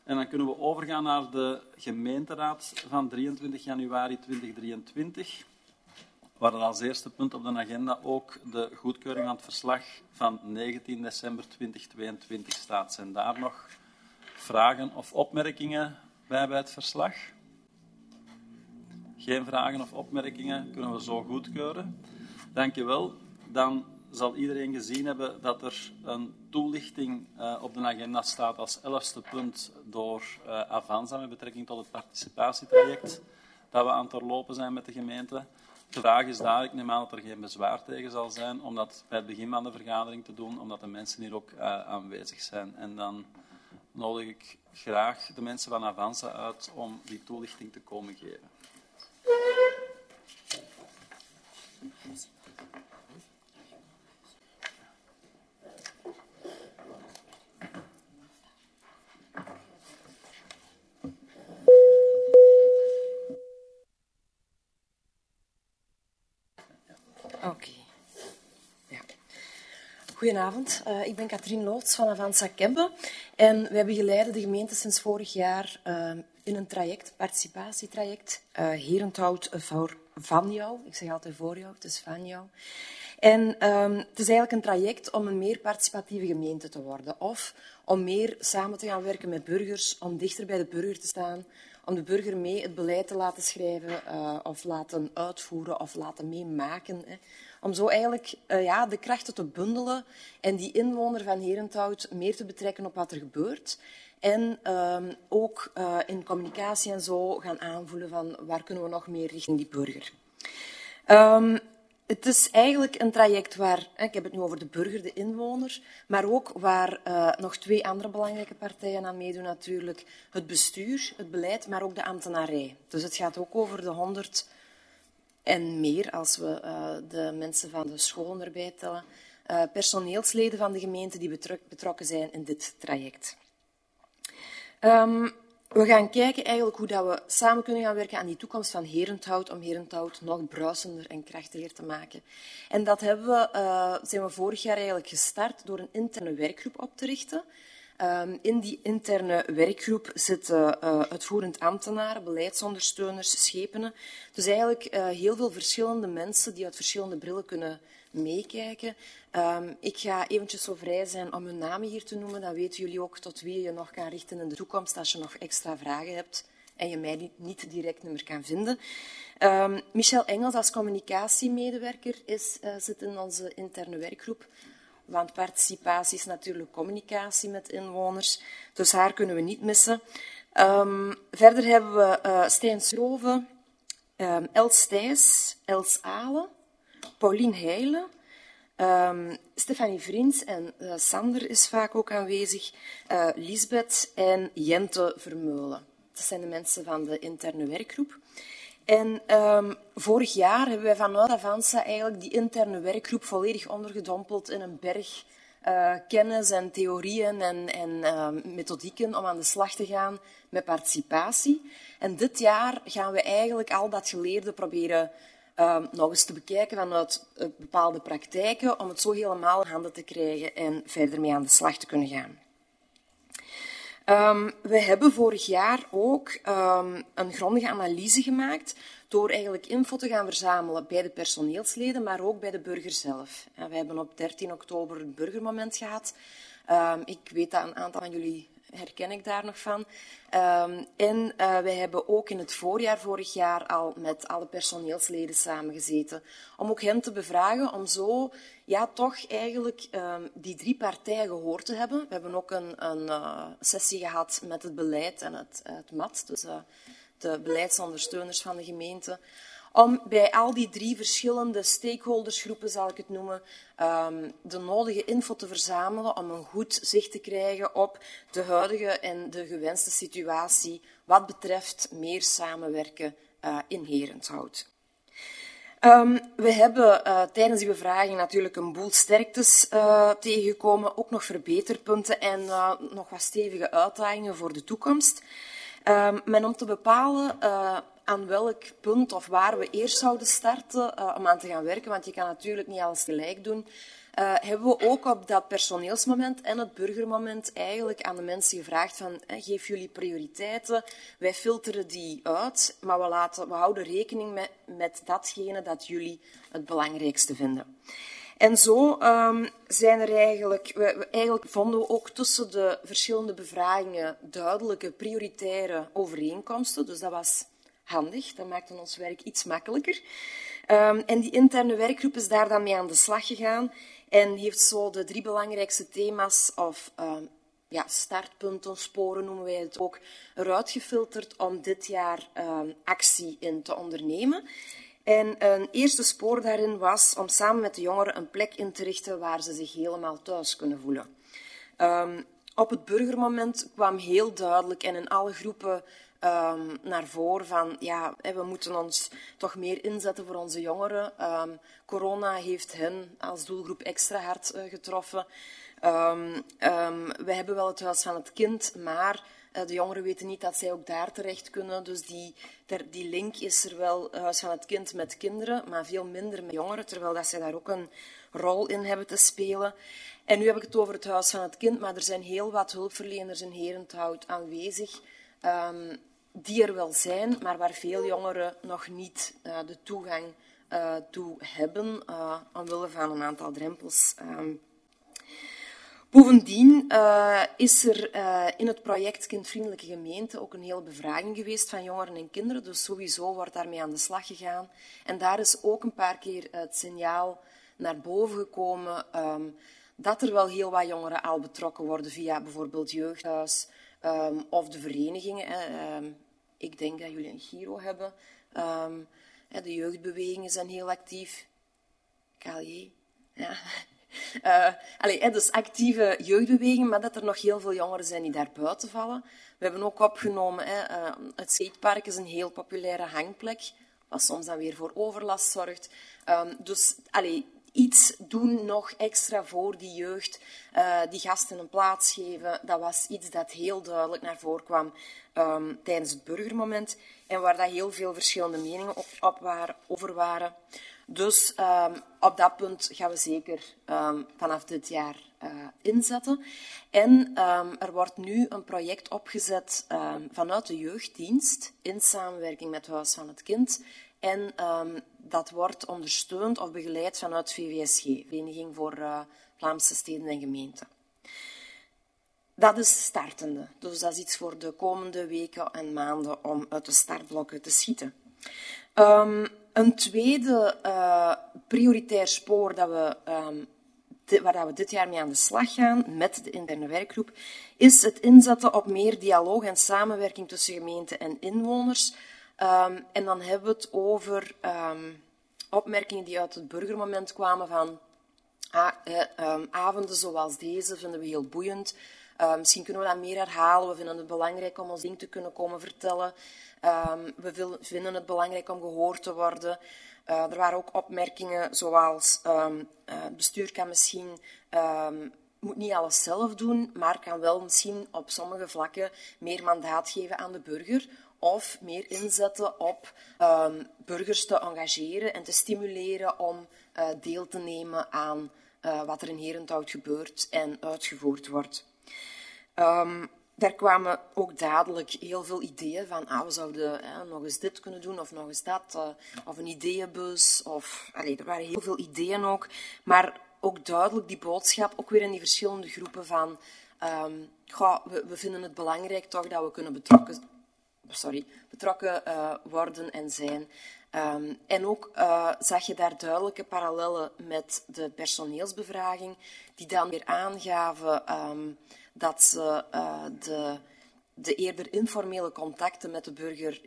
En dan kunnen we overgaan naar de gemeenteraad van 23 januari 2023, waar er als eerste punt op de agenda ook de goedkeuring van het verslag van 19 december 2022 staat. Zijn daar nog vragen of opmerkingen bij het verslag? Geen vragen of opmerkingen, kunnen we zo goedkeuren. Dank je wel. Dan zal iedereen gezien hebben dat er een toelichting op de agenda staat als 11e punt door Avanza met betrekking tot het participatietraject dat we aan het doorlopen zijn met de gemeente. De vraag is daar, ik neem aan dat er geen bezwaar tegen zal zijn om dat bij het begin van de vergadering te doen, omdat de mensen hier ook aanwezig zijn. En dan nodig ik graag de mensen van Avanza uit om die toelichting te komen geven. Oké. Ja. Goedenavond, ik ben Katrien Loots van Avanza Kempen en wij begeleiden de gemeente sinds vorig jaar in een traject, participatietraject, Herenthout van jou. Ik zeg altijd voor jou, het is van jou. En het is eigenlijk een traject om een meer participatieve gemeente te worden of om meer samen te gaan werken met burgers, om dichter bij de burger te staan, om de burger mee het beleid te laten schrijven of laten uitvoeren of laten meemaken. Om zo eigenlijk de krachten te bundelen en die inwoner van Herenthout meer te betrekken op wat er gebeurt. En ook in communicatie en zo gaan aanvoelen van waar kunnen we nog meer richting die burger. Het is eigenlijk een traject waar, ik heb het nu over de burger, de inwoner, maar ook waar nog twee andere belangrijke partijen aan meedoen natuurlijk. Het bestuur, het beleid, maar ook de ambtenarij. Dus het gaat ook over de 100 en meer, als we de mensen van de scholen erbij tellen, personeelsleden van de gemeente die betrokken zijn in dit traject. We gaan kijken eigenlijk hoe dat we samen kunnen gaan werken aan die toekomst van Herenthout, om Herenthout nog bruisender en krachtiger te maken. En dat zijn we vorig jaar eigenlijk gestart door een interne werkgroep op te richten. In die interne werkgroep zitten uitvoerend ambtenaren, beleidsondersteuners, schepenen. Dus eigenlijk heel veel verschillende mensen die uit verschillende brillen kunnen meekijken. Ik ga eventjes zo vrij zijn om hun namen hier te noemen. Dan weten jullie ook tot wie je nog kan richten in de toekomst als je nog extra vragen hebt en je mij niet direct meer kan vinden. Michel Engels als communicatiemedewerker zit in onze interne werkgroep. Want participatie is natuurlijk communicatie met inwoners, dus haar kunnen we niet missen. Verder hebben we Stijn Stroven, Els Thijs, Els Ale, Paulien Heijlen, Stefanie Vriends en Sander is vaak ook aanwezig, Lisbeth en Jente Vermeulen. Dat zijn de mensen van de interne werkgroep. En vorig jaar hebben wij vanuit Avanza eigenlijk die interne werkgroep volledig ondergedompeld in een berg kennis en theorieën en methodieken om aan de slag te gaan met participatie. En dit jaar gaan we eigenlijk al dat geleerde proberen nog eens te bekijken vanuit bepaalde praktijken, om het zo helemaal in handen te krijgen en verder mee aan de slag te kunnen gaan. We hebben vorig jaar ook een grondige analyse gemaakt door eigenlijk info te gaan verzamelen bij de personeelsleden, maar ook bij de burger zelf. We hebben op 13 oktober het burgermoment gehad. Ik weet dat een aantal van jullie herken ik daar nog van. En wij hebben ook in het voorjaar vorig jaar al met alle personeelsleden samengezeten om ook hen te bevragen om zo toch eigenlijk die drie partijen gehoord te hebben. We hebben ook een sessie gehad met het beleid en het MAT, dus de beleidsondersteuners van de gemeente, om bij al die drie verschillende stakeholdersgroepen, zal ik het noemen, de nodige info te verzamelen om een goed zicht te krijgen op de huidige en de gewenste situatie wat betreft meer samenwerken in Herenthout. We hebben tijdens die bevraging natuurlijk een boel sterktes tegengekomen, ook nog verbeterpunten en nog wat stevige uitdagingen voor de toekomst. Maar om te bepalen aan welk punt of waar we eerst zouden starten om aan te gaan werken, want je kan natuurlijk niet alles gelijk doen, hebben we ook op dat personeelsmoment en het burgermoment eigenlijk aan de mensen gevraagd van geef jullie prioriteiten, wij filteren die uit, maar we houden rekening met datgene dat jullie het belangrijkste vinden. En zo zijn er eigenlijk vonden we ook tussen de verschillende bevragingen duidelijke prioritaire overeenkomsten. Dus dat was handig, dat maakte ons werk iets makkelijker. En die interne werkgroep is daar dan mee aan de slag gegaan en heeft zo de 3 belangrijkste thema's of startpunten, sporen noemen wij het ook, eruit gefilterd om dit jaar actie in te ondernemen. En een eerste spoor daarin was om samen met de jongeren een plek in te richten waar ze zich helemaal thuis kunnen voelen. Op het burgermoment kwam heel duidelijk en in alle groepen naar voren van we moeten ons toch meer inzetten voor onze jongeren. Corona heeft hen als doelgroep extra hard getroffen. We hebben wel het Huis van het Kind, maar de jongeren weten niet dat zij ook daar terecht kunnen. Dus die link is er wel, Huis van het Kind met kinderen, maar veel minder met jongeren, terwijl dat zij daar ook een rol in hebben te spelen. En nu heb ik het over het Huis van het Kind, maar er zijn heel wat hulpverleners in Herenthout aanwezig, die er wel zijn, maar waar veel jongeren nog niet de toegang toe hebben, omwille van een aantal drempels. Bovendien is er in het project Kindvriendelijke Gemeente ook een hele bevraging geweest van jongeren en kinderen. Dus sowieso wordt daarmee aan de slag gegaan. En daar is ook een paar keer het signaal naar boven gekomen dat er wel heel wat jongeren al betrokken worden via bijvoorbeeld jeugdhuis of de verenigingen. Ik denk dat jullie een Giro hebben. De jeugdbewegingen zijn heel actief. KLJ, ja. Dus actieve jeugdbeweging, maar dat er nog heel veel jongeren zijn die daar buiten vallen. We hebben ook opgenomen, het skatepark is een heel populaire hangplek, wat soms dan weer voor overlast zorgt. Dus iets doen nog extra voor die jeugd, die gasten een plaats geven, dat was iets dat heel duidelijk naar voren kwam tijdens het burgermoment en waar dat heel veel verschillende meningen over waren. Dus op dat punt gaan we zeker vanaf dit jaar inzetten. En er wordt nu een project opgezet vanuit de jeugddienst in samenwerking met het Huis van het Kind. En dat wordt ondersteund of begeleid vanuit VVSG, Vereniging voor Vlaamse Steden en Gemeenten. Dat is startende. Dus dat is iets voor de komende weken en maanden om uit de startblokken te schieten. Een tweede prioritair spoor waar we dit jaar mee aan de slag gaan met de interne werkgroep, is het inzetten op meer dialoog en samenwerking tussen gemeenten en inwoners. En dan hebben we het over opmerkingen die uit het burgermoment kwamen van avonden zoals deze vinden we heel boeiend. Misschien kunnen we dat meer herhalen. We vinden het belangrijk om ons ding te kunnen komen vertellen. We vinden het belangrijk om gehoord te worden. Er waren ook opmerkingen zoals het bestuur kan misschien moet niet alles zelf doen, maar kan wel misschien op sommige vlakken meer mandaat geven aan de burger of meer inzetten op burgers te engageren en te stimuleren om deel te nemen aan wat er in Herenthout gebeurt en uitgevoerd wordt. Daar kwamen ook dadelijk heel veel ideeën van we zouden nog eens dit kunnen doen of nog eens dat, of een ideeënbus. Er waren heel veel ideeën ook, maar ook duidelijk die boodschap, ook weer in die verschillende groepen van we vinden het belangrijk toch dat we kunnen betrokken worden en zijn. En ook zag je daar duidelijke parallellen met de personeelsbevraging, die dan weer aangaven dat ze de eerder informele contacten met de burger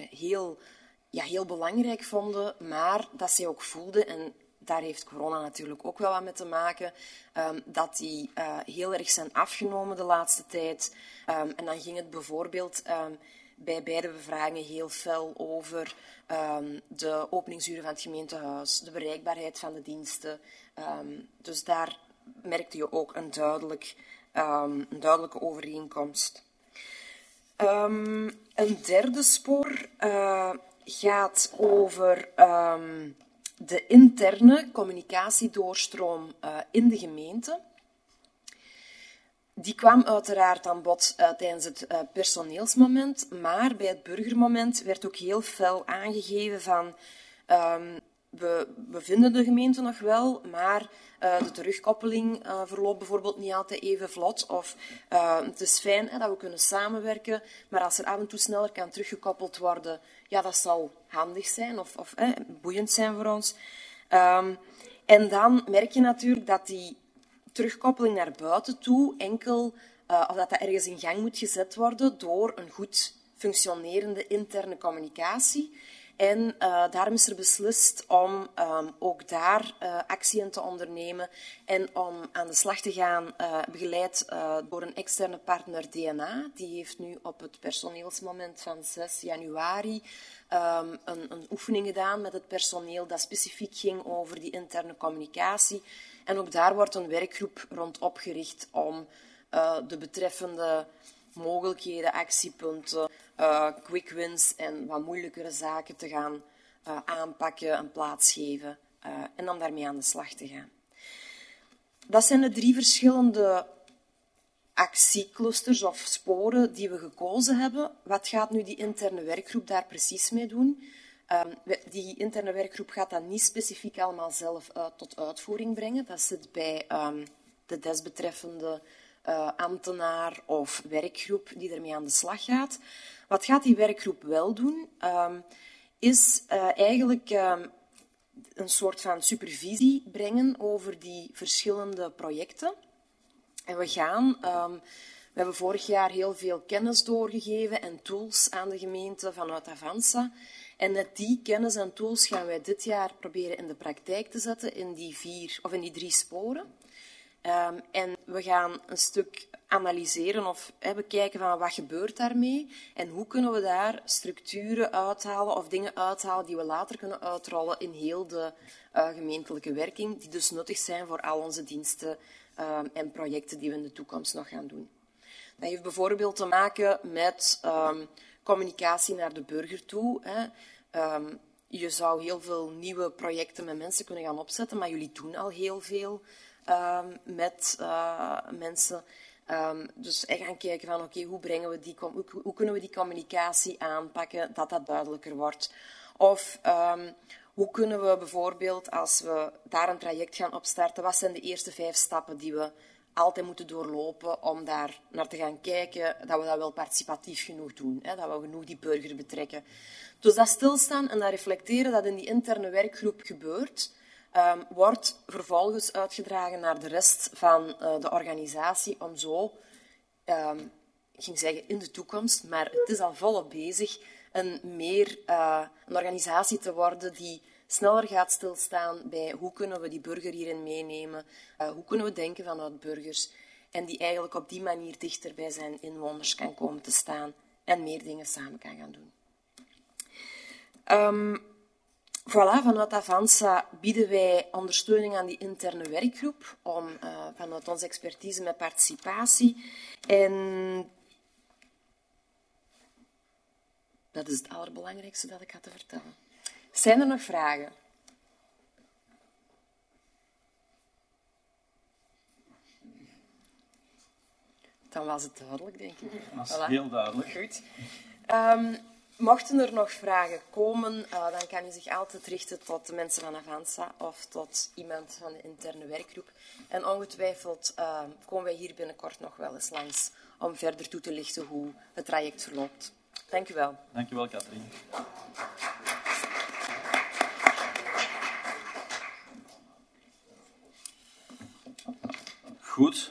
heel belangrijk vonden, maar dat zij ook voelden, en daar heeft corona natuurlijk ook wel wat mee te maken, dat die heel erg zijn afgenomen de laatste tijd. En dan ging het bijvoorbeeld bij beide bevragingen heel fel over de openingsuren van het gemeentehuis, de bereikbaarheid van de diensten. Dus daar merkte je ook een duidelijke overeenkomst. Een derde spoor gaat over de interne communicatiedoorstroom in de gemeente. Die kwam uiteraard aan bod tijdens het personeelsmoment, maar bij het burgermoment werd ook heel fel aangegeven van we vinden de gemeente nog wel, maar de terugkoppeling verloopt bijvoorbeeld niet altijd even vlot. Of het is fijn dat we kunnen samenwerken, maar als er af en toe sneller kan teruggekoppeld worden, ja, dat zal handig zijn of boeiend zijn voor ons. En dan merk je natuurlijk dat die terugkoppeling naar buiten toe enkel, of dat ergens in gang moet gezet worden door een goed functionerende interne communicatie. En daarom is er beslist om ook daar actie in te ondernemen en om aan de slag te gaan, begeleid door een externe partner DNA. Die heeft nu op het personeelsmoment van 6 januari een oefening gedaan met het personeel dat specifiek ging over die interne communicatie. En ook daar wordt een werkgroep rond opgericht om de betreffende mogelijkheden, actiepunten, quick wins en wat moeilijkere zaken te gaan aanpakken en plaatsgeven en dan daarmee aan de slag te gaan. Dat zijn de 3 verschillende actieclusters of sporen die we gekozen hebben. Wat gaat nu die interne werkgroep daar precies mee doen? Die interne werkgroep gaat dat niet specifiek allemaal zelf tot uitvoering brengen. Dat zit bij de desbetreffende ambtenaar of werkgroep die ermee aan de slag gaat. Wat gaat die werkgroep wel doen? Is eigenlijk een soort van supervisie brengen over die verschillende projecten. En we hebben vorig jaar heel veel kennis doorgegeven en tools aan de gemeente vanuit Avanza. En met die kennis en tools gaan wij dit jaar proberen in de praktijk te zetten in die 3 sporen. En we gaan een stuk analyseren of bekijken van wat gebeurt daarmee en hoe kunnen we daar structuren uithalen of dingen uithalen die we later kunnen uitrollen in heel de gemeentelijke werking, die dus nuttig zijn voor al onze diensten en projecten die we in de toekomst nog gaan doen. Dat heeft bijvoorbeeld te maken met communicatie naar de burger toe. Je zou heel veel nieuwe projecten met mensen kunnen gaan opzetten, maar jullie doen al heel veel met mensen. Dus gaan kijken van oké, hoe kunnen we die communicatie aanpakken, dat dat duidelijker wordt. Of hoe kunnen we bijvoorbeeld, als we daar een traject gaan opstarten, wat zijn de eerste 5 stappen die we altijd moeten doorlopen om daar naar te gaan kijken, dat we dat wel participatief genoeg doen, dat we genoeg die burger betrekken. Dus dat stilstaan en dat reflecteren dat in die interne werkgroep gebeurt, wordt vervolgens uitgedragen naar de rest van de organisatie om zo, ik ging zeggen in de toekomst, maar het is al volop bezig, een organisatie te worden die sneller gaat stilstaan bij hoe kunnen we die burger hierin meenemen, hoe kunnen we denken vanuit burgers en die eigenlijk op die manier dichter bij zijn inwoners kan komen te staan en meer dingen samen kan gaan doen. Voilà, vanuit Avanza bieden wij ondersteuning aan die interne werkgroep vanuit onze expertise met participatie. En dat is het allerbelangrijkste dat ik had te vertellen. Zijn er nog vragen? Dan was het duidelijk, denk ik. Dat is heel duidelijk. Goed. Mochten er nog vragen komen, dan kan u zich altijd richten tot de mensen van Avanza of tot iemand van de interne werkgroep. En ongetwijfeld komen wij hier binnenkort nog wel eens langs om verder toe te lichten hoe het traject verloopt. Dank u wel. Dank u wel, Katrien. Goed.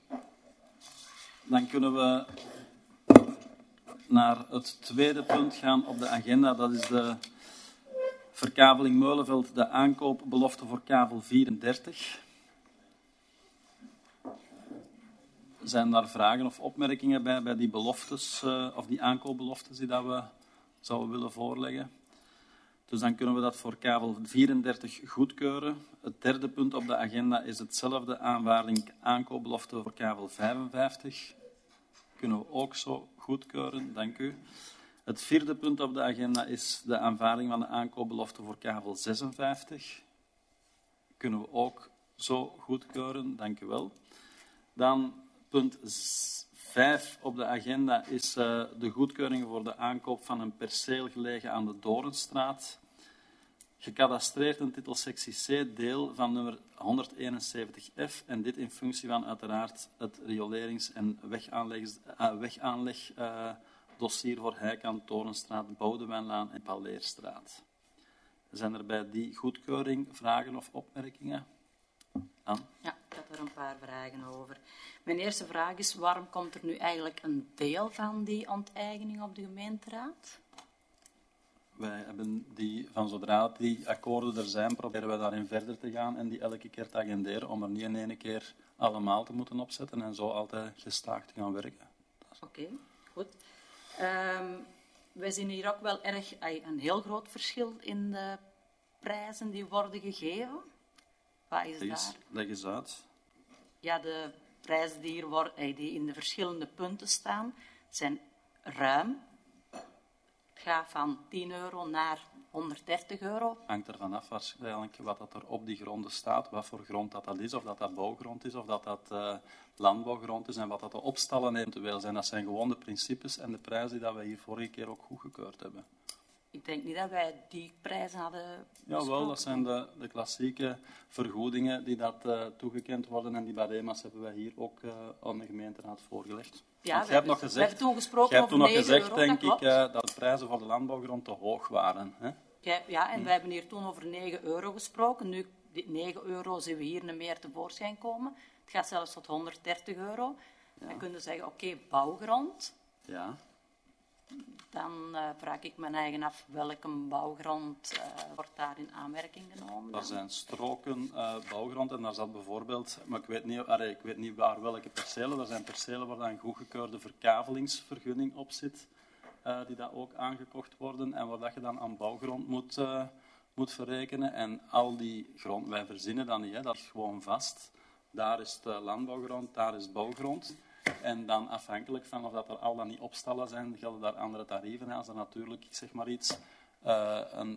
Dan kunnen we naar het tweede punt gaan op de agenda. Dat is de verkaveling Meulenveld, de aankoopbelofte voor kavel 34. Zijn daar vragen of opmerkingen bij die beloftes, of die aankoopbeloftes die dat we zouden willen voorleggen? Dus dan kunnen we dat voor kavel 34 goedkeuren. Het derde punt op de agenda is hetzelfde, aanvaarding aankoopbelofte voor kavel 55. Kunnen we ook zo goedkeuren, dank u. Het vierde punt op de agenda is de aanvaarding van de aankoopbelofte voor kavel 56. Kunnen we ook zo goedkeuren, dank u wel. Dan punt 5 op de agenda is de goedkeuring voor de aankoop van een perceel gelegen aan de Dorenstraat. Gecadastreerd in titelsectie C, deel van nummer 171F. En dit in functie van uiteraard het riolerings- en wegaanlegdossier voor Heikant, Torenstraat, Boudewijnlaan en Paleerstraat. Zijn er bij die goedkeuring vragen of opmerkingen? Anne? Ja, ik had er een paar vragen over. Mijn eerste vraag is, waarom komt er nu eigenlijk een deel van die onteigening op de gemeenteraad? Wij hebben die, van zodra die akkoorden er zijn, proberen we daarin verder te gaan en die elke keer te agenderen om er niet in één keer allemaal te moeten opzetten en zo altijd gestaag te gaan werken. Oké, goed. Wij zien hier ook wel erg een heel groot verschil in de prijzen die worden gegeven. Wat is daar? Leg eens uit. Ja, de prijzen die, die in de verschillende punten staan, zijn ruim. Het gaat van €10 naar €130. Hangt ervan af waarschijnlijk wat dat er op die gronden staat, wat voor grond dat is, of dat bouwgrond is, of dat landbouwgrond is en wat dat de opstallen eventueel zijn. Dat zijn gewoon de principes en de prijzen die dat we hier vorige keer ook goedgekeurd hebben. Ik denk niet dat wij die prijzen hadden besproken. Jawel, dat zijn de klassieke vergoedingen die dat toegekend worden en die bij REMA's hebben wij hier ook aan de gemeenteraad voorgelegd. Ja, jij hebt nog gezegd, we hebben toen gesproken jij hebt toen over nog gezegd, €9, denk dat ik, dat de prijzen voor de landbouwgrond te hoog waren. Hè? Ja, en wij hebben hier toen over €9 gesproken. Nu, die €9 zien we hier niet meer tevoorschijn komen. Het gaat zelfs tot €130. Ja. Dan kunnen we zeggen, oké, bouwgrond. Ja. Dan vraag ik mijn eigen af welke bouwgrond wordt daar in aanmerking genomen. Er zijn stroken bouwgrond en daar zat bijvoorbeeld, maar ik weet niet waar welke percelen. Er zijn percelen waar dan een goedgekeurde verkavelingsvergunning op zit, die dat ook aangekocht worden en waar dat je dan aan bouwgrond moet verrekenen. En al die grond, wij verzinnen dat niet, hè, dat is gewoon vast. Daar is het landbouwgrond, daar is bouwgrond. En dan afhankelijk van of dat er al dan niet opstallen zijn, gelden daar andere tarieven. En als er natuurlijk, ik zeg maar iets, een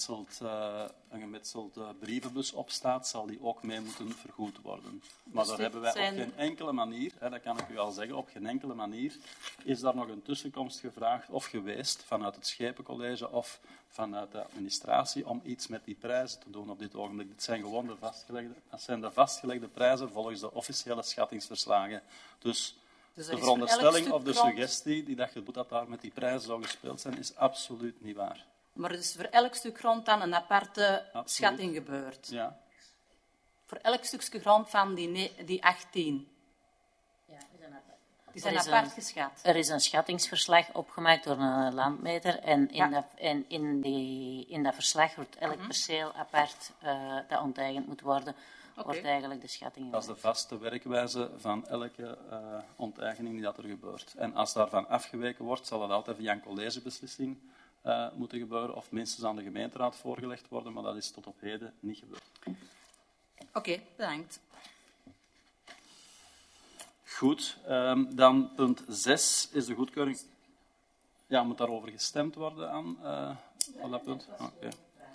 gemetseld brievenbus opstaat, zal die ook mee moeten vergoed worden. Maar Dus daar hebben wij op geen enkele manier, dat kan ik u al zeggen, op geen enkele manier is daar nog een tussenkomst gevraagd of geweest vanuit het Schepencollege of vanuit de administratie om iets met die prijzen te doen op dit ogenblik. Dit zijn gewoon de vastgelegde prijzen volgens de officiële schattingsverslagen. Dus de veronderstelling of de suggestie die dat je doet dat daar met die prijzen zou gespeeld zijn, is absoluut niet waar. Maar er is voor elk stuk grond dan een aparte schatting gebeurd. Ja. Voor elk stukje grond van die 18. Ja, die zijn apart geschat. Er is een schattingsverslag opgemaakt door een landmeter en in dat verslag wordt elk perceel apart dat onteigend moet worden, wordt eigenlijk de schatting. Dat is de vaste werkwijze van elke onteigening die dat er gebeurt. En als daarvan afgeweken wordt, zal dat altijd via een collegebeslissing moeten gebeuren of minstens aan de gemeenteraad voorgelegd worden, maar dat is tot op heden niet gebeurd. Oké, bedankt. Goed, dan punt 6 is de goedkeuring. Ja, moet daarover gestemd worden aan op dat punt? Oké.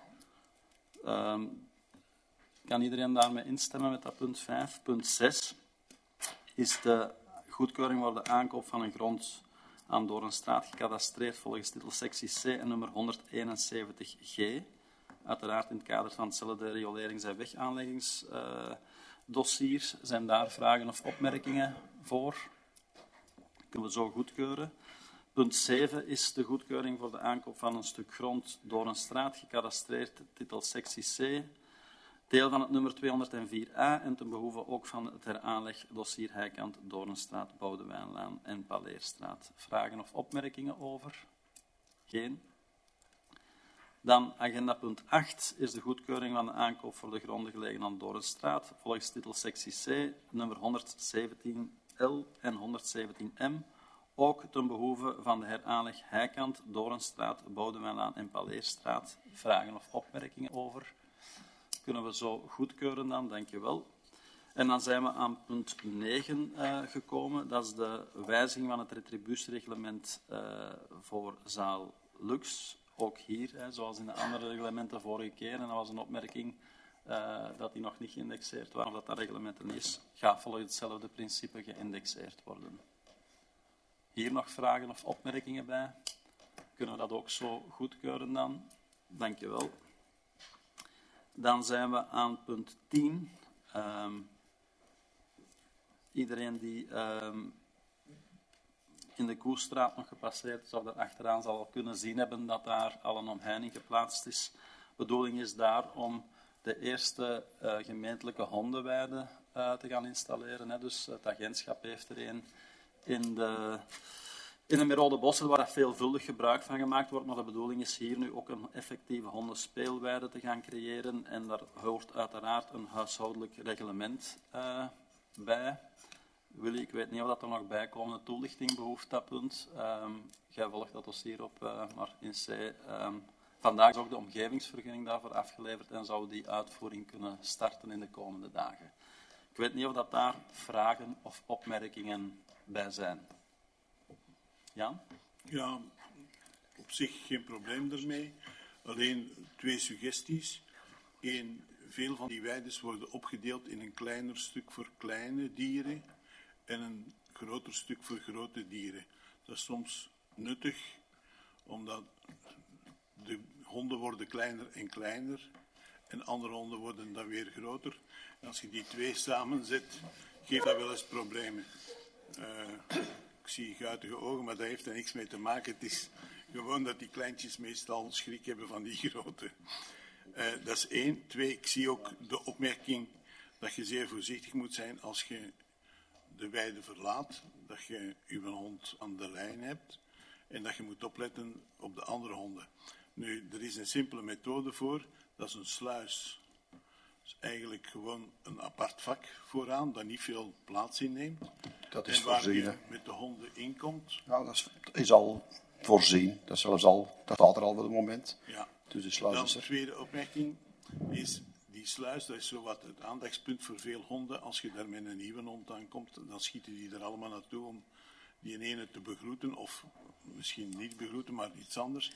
Kan iedereen daarmee instemmen met dat punt 5? Punt 6 is de goedkeuring voor de aankoop van een grond aan Dorenstraat gecadastreerd volgens titelsectie C en nummer 171G. Uiteraard in het kader van hetzelfde riolerings- en wegaanleggingsdossier. Zijn daar vragen of opmerkingen voor? Kunnen we zo goedkeuren. Punt 7 is de goedkeuring voor de aankoop van een stuk grond Dorenstraat, gecadastreerd titelsectie C, deel van het nummer 204a en ten behoeve ook van het heraanlegdossier Heikant, Dorenstraat, Boudewijnlaan en Paleerstraat. Vragen of opmerkingen over? Geen. Dan agenda punt 8 is de goedkeuring van de aankoop voor de gronden gelegen aan Dorenstraat, volgens titelsectie C, nummer 117L en 117M, ook ten behoeve van de heraanleg Heikant, Dorenstraat, Boudewijnlaan en Paleerstraat. Vragen of opmerkingen over? Kunnen we zo goedkeuren dan? Dank je wel. En dan zijn we aan punt 9 gekomen. Dat is de wijziging van het retributiereglement voor zaal Lux. Ook hier, zoals in de andere reglementen vorige keer. En dat was een opmerking dat die nog niet geïndexeerd waren. Of dat reglement er niet is, gaat volgens hetzelfde principe geïndexeerd worden. Hier nog vragen of opmerkingen bij? Kunnen we dat ook zo goedkeuren dan? Dank je wel. Dan zijn we aan punt 10. Iedereen die in de Koestraat nog gepasseerd is, of daar achteraan zal al kunnen zien hebben dat daar al een omheining geplaatst is. De bedoeling is daar om de eerste gemeentelijke hondenweide te gaan installeren. Dus het agentschap heeft er een in de Merode Bossen, waar veelvuldig gebruik van gemaakt wordt. Maar de bedoeling is hier nu ook een effectieve hondenspeelweide te gaan creëren. En daar hoort uiteraard een huishoudelijk reglement bij. Willy, ik weet niet of dat er nog bijkomende toelichting behoeft, dat punt. Jij volgt dat dossier op, maar in C. Vandaag is ook de omgevingsvergunning daarvoor afgeleverd en zou die uitvoering kunnen starten in de komende dagen. Ik weet niet of dat daar vragen of opmerkingen bij zijn. Jan? Ja, op zich geen probleem ermee. Alleen 2 suggesties. 1, veel van die weides worden opgedeeld in een kleiner stuk voor kleine dieren en een groter stuk voor grote dieren. Dat is soms nuttig, omdat de honden worden kleiner en kleiner en andere honden worden dan weer groter. En als je die 2 samenzet, geeft dat wel eens problemen. Ik zie guitige ogen, maar dat heeft er niks mee te maken. Het is gewoon dat die kleintjes meestal schrik hebben van die grote. Dat is 1. 2, ik zie ook de opmerking dat je zeer voorzichtig moet zijn als je de weide verlaat, dat je je hond aan de lijn hebt en dat je moet opletten op de andere honden. Nu, er is een simpele methode voor, dat is een sluis. Dat is eigenlijk gewoon een apart vak vooraan, dat niet veel plaats inneemt. Dat is en waar voorzien. je met de honden inkomt. Ja, dat is al voorzien. Dat staat er al voor het moment. Ja. Dus de sluis Dan is de er. tweede opmerking is, die sluis, dat is zowat het aandachtspunt voor veel honden. Als je daar met een nieuwe hond aankomt, dan schieten die er allemaal naartoe om die ene te begroeten, of misschien niet begroeten, maar iets anders.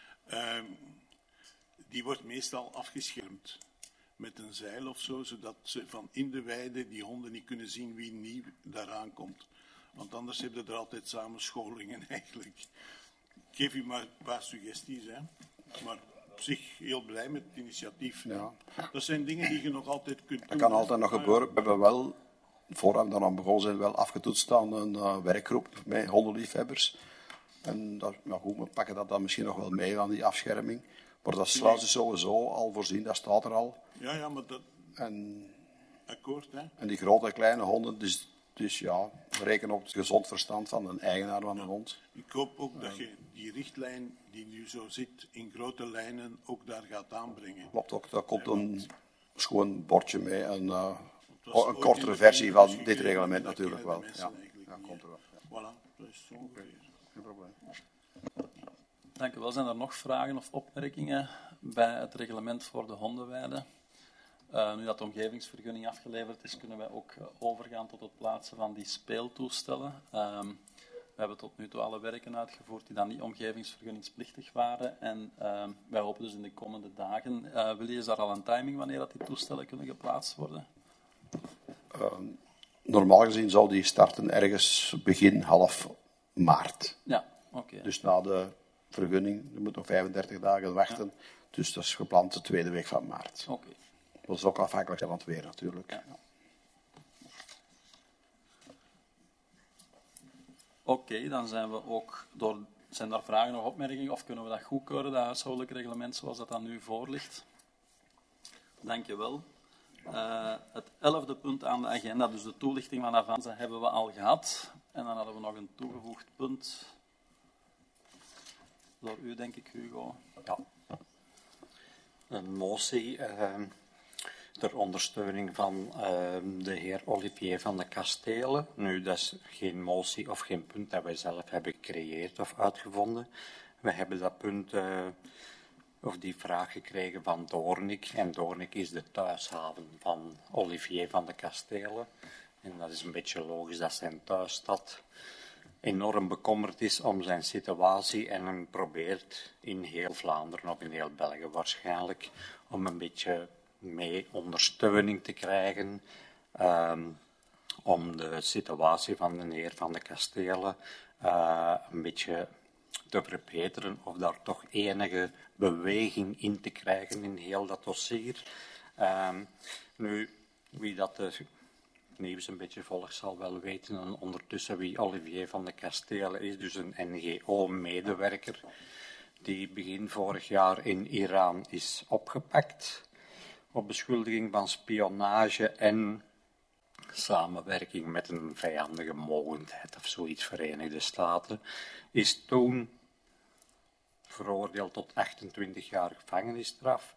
Die wordt meestal afgeschermd met een zeil of zo, zodat ze van in de weide die honden niet kunnen zien wie nieuw daaraan komt. Want anders heb je er altijd samenscholingen eigenlijk. Ik geef u maar een paar suggesties, hè. Maar op zich heel blij met het initiatief. Ja. Dat zijn dingen die je nog altijd kunt doen. Dat kan altijd nog gebeuren. We hebben wel, voordat we daaraan begonnen zijn, wel afgetoetst aan een werkgroep met hondenliefhebbers. En dat, nou goed, we pakken dat dan misschien nog wel mee aan die afscherming. Maar dat sluis is sowieso al voorzien, dat staat er al. Ja, maar dat... En Akkoord, hè. En die grote en kleine honden, dus ja, we rekenen op het gezond verstand van een eigenaar van een hond. Ik hoop ook dat je die richtlijn die nu zo zit in grote lijnen ook daar gaat aanbrengen. Klopt ook, daar komt een schoon bordje mee, een ooit in kortere de versie van dit gegeven, reglement dat natuurlijk kennen wel. de Ja, mensen eigenlijk ja, niet, komt er wel. Ja. Voilà, dat is zo ongeveer. Geen probleem. Dank u wel. Zijn er nog vragen of opmerkingen bij het reglement voor de hondenweide? Nu dat de omgevingsvergunning afgeleverd is, kunnen wij ook overgaan tot het plaatsen van die speeltoestellen. We hebben tot nu toe alle werken uitgevoerd die dan niet omgevingsvergunningsplichtig waren. En wij hopen dus in de komende dagen. Is daar al een timing wanneer dat die toestellen kunnen geplaatst worden? Normaal gezien zou die starten ergens begin half maart. Ja, oké. Dus na de vergunning, je moet nog 35 dagen wachten. Ja. Dus dat is gepland de tweede week van maart. Oké. Dat is ook afhankelijk van het weer natuurlijk. Ja. Oké, dan zijn we ook door. Zijn er vragen of opmerkingen of kunnen we dat goedkeuren, dat huishoudelijk reglement zoals dat dan nu voor ligt? Dank je wel. Het 11e punt aan de agenda, dus de toelichting van Avanza, hebben we al gehad. En dan hadden we nog een toegevoegd punt. Door u, denk ik, Hugo. Ja. Een motie ter ondersteuning van de heer Olivier van de Kastelen. Nu, dat is geen motie of geen punt dat wij zelf hebben gecreëerd of uitgevonden. We hebben dat punt of die vraag gekregen van Doornik. En Doornik is de thuishaven van Olivier van de Kastelen. En dat is een beetje logisch dat zijn thuisstad enorm bekommerd is om zijn situatie en hem probeert in heel Vlaanderen of in heel België waarschijnlijk om een beetje mee ondersteuning te krijgen om de situatie van de heer van de Kastelen een beetje te verbeteren of daar toch enige beweging in te krijgen in heel dat dossier. Nu, wie dat het nieuws een beetje volgt zal wel weten en ondertussen wie Olivier van de Kastelen is, dus een NGO-medewerker die begin vorig jaar in Iran is opgepakt op beschuldiging van spionage en samenwerking met een vijandige mogendheid of zoiets, Verenigde Staten, is toen veroordeeld tot 28 jaar gevangenisstraf.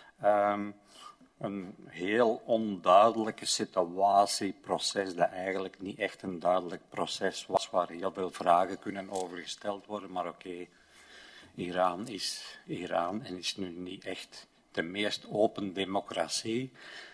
Een heel onduidelijke situatieproces, dat eigenlijk niet echt een duidelijk proces was, waar heel veel vragen kunnen over gesteld worden, maar oké, Iran is Iran en is nu niet echt de meest open democratie.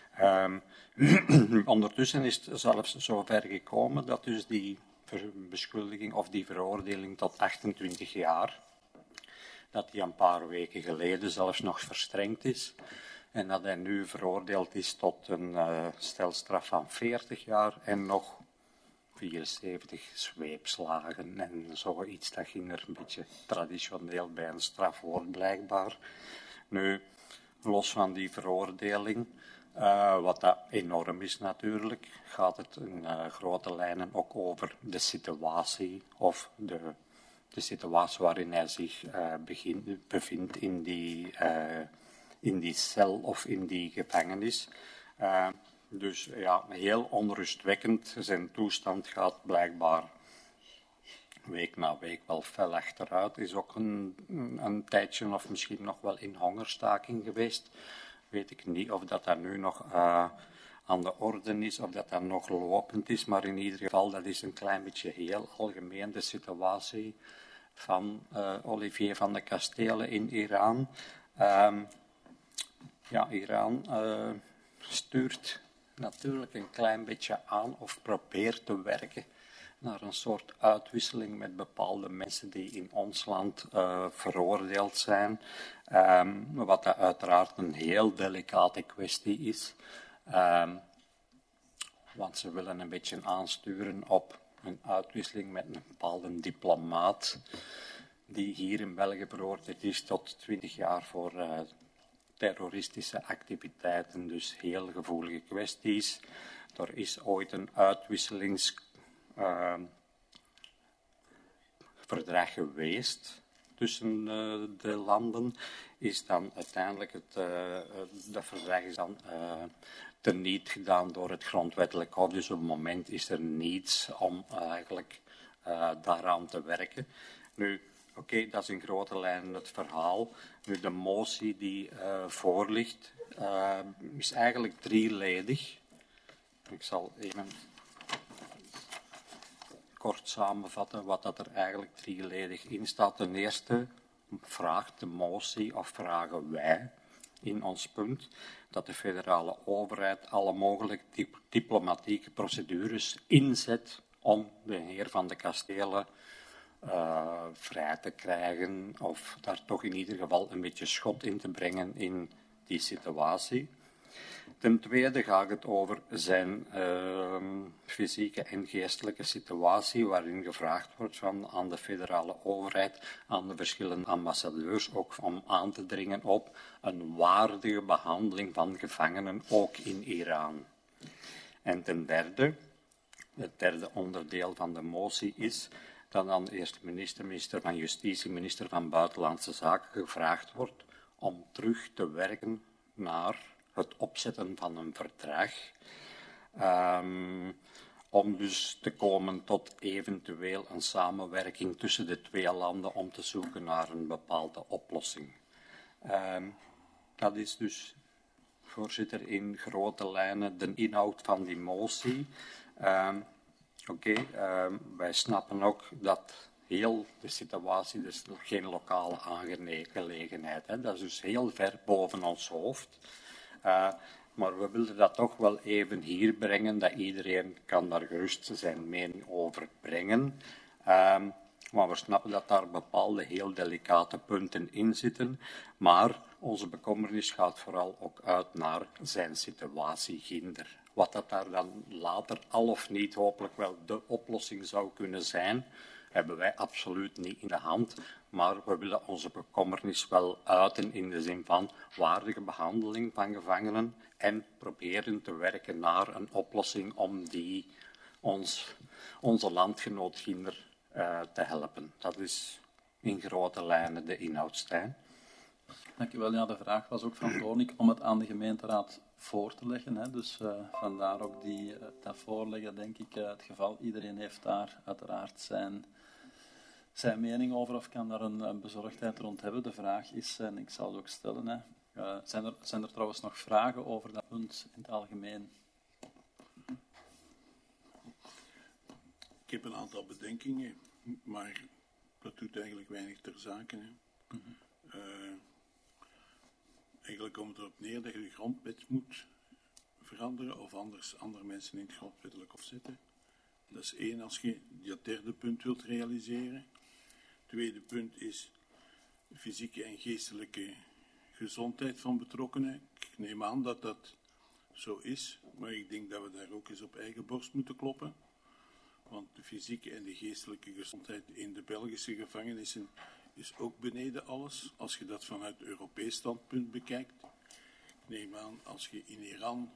Ondertussen is het zelfs zover gekomen dat dus die beschuldiging of die veroordeling tot 28 jaar, dat die een paar weken geleden zelfs nog verstrengd is en dat hij nu veroordeeld is tot een stelstraf van 40 jaar en nog 74 zweepslagen en zoiets. Dat ging er een beetje traditioneel bij een strafwoord blijkbaar. Nu, los van die veroordeling, wat dat enorm is natuurlijk, gaat het in grote lijnen ook over de situatie of de situatie waarin hij zich bevindt in die cel of in die gevangenis. Dus ja, heel onrustwekkend. Zijn toestand gaat blijkbaar week na week wel fel achteruit. Is ook een tijdje of misschien nog wel in hongerstaking geweest. Weet ik niet of dat nu nog aan de orde is, of dat nog lopend is. Maar in ieder geval, dat is een klein beetje heel algemeen de situatie van Olivier van de Kastelen in Iran. Ja, Iran stuurt natuurlijk een klein beetje aan of probeert te werken naar een soort uitwisseling met bepaalde mensen die in ons land veroordeeld zijn. Wat dat uiteraard een heel delicate kwestie is. Want ze willen een beetje aansturen op een uitwisseling met een bepaalde diplomaat die hier in België veroordeeld is tot 20 jaar voor terroristische activiteiten, dus heel gevoelige kwesties. Er is ooit een uitwisselingsverdrag geweest tussen de landen, is dan uiteindelijk dat verdrag is dan teniet gedaan door het grondwettelijk hof. Dus op het moment is er niets om eigenlijk daaraan te werken. Nu, oké, dat is in grote lijnen het verhaal. Nu, de motie die voorligt is eigenlijk drieledig. Ik zal even kort samenvatten wat dat er eigenlijk drieledig in staat. Ten eerste vraagt de motie, of vragen wij in ons punt, dat de federale overheid alle mogelijke diplomatieke procedures inzet om de heer van de Kastelen vrij te krijgen, of daar toch in ieder geval een beetje schot in te brengen in die situatie. Ten tweede gaat het over zijn fysieke en geestelijke situatie, waarin gevraagd wordt aan de federale overheid, aan de verschillende ambassadeurs, ook om aan te dringen op een waardige behandeling van gevangenen, ook in Iran. En ten derde, het derde onderdeel van de motie is dat aan de eerste minister van Justitie, minister van Buitenlandse Zaken gevraagd wordt om terug te werken naar het opzetten van een verdrag, om dus te komen tot eventueel een samenwerking tussen de twee landen om te zoeken naar een bepaalde oplossing. Dat is dus, voorzitter, in grote lijnen de inhoud van die motie. Wij snappen ook dat heel de situatie, dat is nog geen lokale aangelegenheid. Hè. Dat is dus heel ver boven ons hoofd. Maar we willen dat toch wel even hier brengen, dat iedereen kan daar gerust zijn mening over brengen. Maar we snappen dat daar bepaalde heel delicate punten in zitten. Maar onze bekommernis gaat vooral ook uit naar zijn situatie ginder. Wat dat daar dan later al of niet hopelijk wel de oplossing zou kunnen zijn, hebben wij absoluut niet in de hand. Maar we willen onze bekommernis wel uiten in de zin van waardige behandeling van gevangenen en proberen te werken naar een oplossing om die onze landgenoot ginder te helpen. Dat is in grote lijnen de inhoud, Stijn. Dank u wel. Ja, de vraag was ook van Doornik om het aan de gemeenteraad voor te leggen. Hè. Dus vandaar ook dat voorleggen, denk ik, het geval. Iedereen heeft daar uiteraard zijn mening over of kan daar een bezorgdheid rond hebben. De vraag is, en ik zal het ook stellen, hè, zijn er trouwens nog vragen over dat punt in het algemeen? Ik heb een aantal bedenkingen, maar dat doet eigenlijk weinig ter zake. Hè. Eigenlijk komt het erop neer dat je de grondwet moet veranderen of anders andere mensen in het grondwettelijk hof zetten. Dat is één, als je dat derde punt wilt realiseren. Tweede punt is fysieke en geestelijke gezondheid van betrokkenen. Ik neem aan dat dat zo is, maar ik denk dat we daar ook eens op eigen borst moeten kloppen. Want de fysieke en de geestelijke gezondheid in de Belgische gevangenissen is ook beneden alles, als je dat vanuit Europees standpunt bekijkt. Ik neem aan, als je in Iran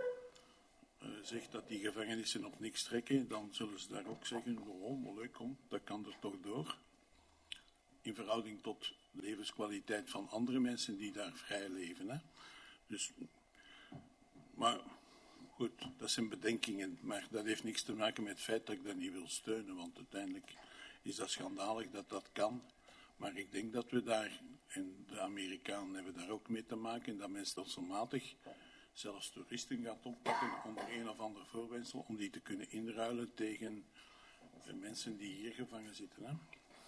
zegt dat die gevangenissen op niks trekken, dan zullen ze daar ook zeggen, oh, leuk, kom, dat kan er toch door. In verhouding tot de levenskwaliteit van andere mensen die daar vrij leven. Hè. Dus, maar goed, dat zijn bedenkingen, maar dat heeft niks te maken met het feit dat ik dat niet wil steunen, want uiteindelijk is dat schandalig dat dat kan. Maar ik denk dat we daar, en de Amerikanen hebben daar ook mee te maken, dat men stelselmatig zelfs toeristen gaat oppakken onder een of ander voorwendsel, om die te kunnen inruilen tegen de mensen die hier gevangen zitten. Hè?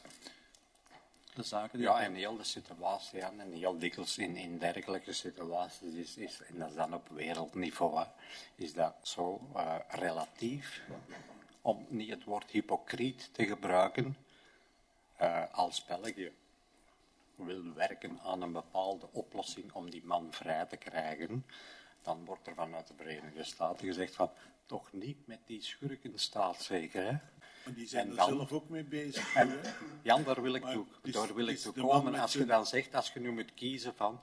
De zaken die... Ja, en heel de situatie, en heel dikwijls in dergelijke situaties is, en dat is dan op wereldniveau, is dat zo relatief, om niet het woord hypocriet te gebruiken, als België wil werken aan een bepaalde oplossing om die man vrij te krijgen, dan wordt er vanuit de Verenigde Staten gezegd van, toch niet met die schurkenstaat zeker, hè? Maar die zijn er zelf ook mee bezig. Jan, daar wil ik toe komen. Als je dan zegt, als je nu moet kiezen van,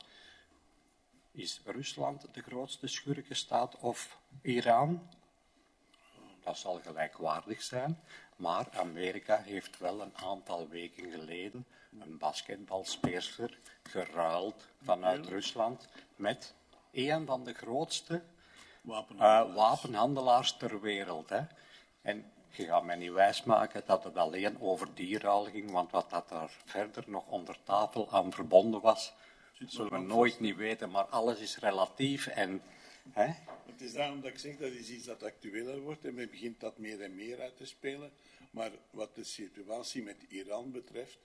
is Rusland de grootste schurkenstaat of Iran? Dat zal gelijkwaardig zijn. Maar Amerika heeft wel een aantal weken geleden een basketbalspeelster geruild vanuit Rusland met een van de grootste wapenhandelaars ter wereld. Hè. En je gaat mij niet wijsmaken dat het alleen over die ruil ging, want wat dat daar verder nog onder tafel aan verbonden was, zullen we nooit niet weten, maar alles is relatief en... Hè? Het is daarom dat ik zeg, dat is iets dat actueler wordt en men begint dat meer en meer uit te spelen. Maar wat de situatie met Iran betreft,